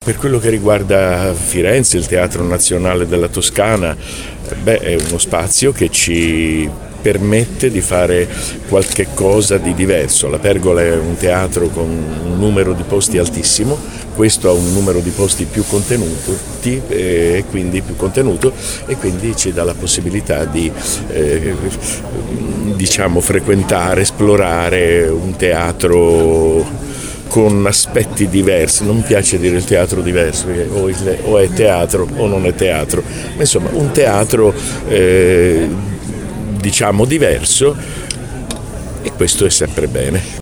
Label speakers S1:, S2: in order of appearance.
S1: Per quello che riguarda Firenze, il Teatro Nazionale della Toscana, è uno spazio che ci permette di fare qualche cosa di diverso. La Pergola è un teatro con un numero di posti altissimo, questo ha un numero di posti più contenuti e quindi ci dà la possibilità di frequentare, esplorare un teatro con aspetti diversi. Non mi piace dire il teatro diverso, perché o è teatro o non è teatro, ma insomma un teatro diverso, e questo è sempre bene.